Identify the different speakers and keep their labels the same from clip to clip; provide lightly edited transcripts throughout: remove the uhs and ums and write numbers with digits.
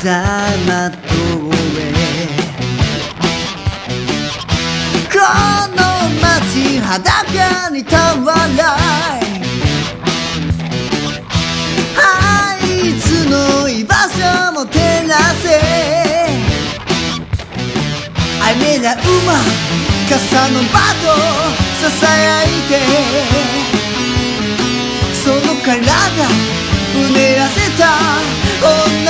Speaker 1: まとえこの街裸にたわらいあいつの居場所も照らせあめな馬傘のバトささやいてその体うねらせた女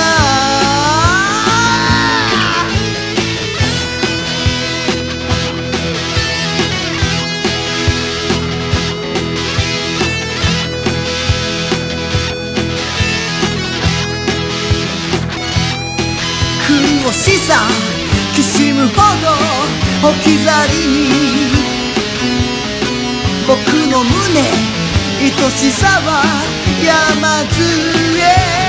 Speaker 1: 苦しさきしむほど置き去りに僕の胸愛しさは山津へ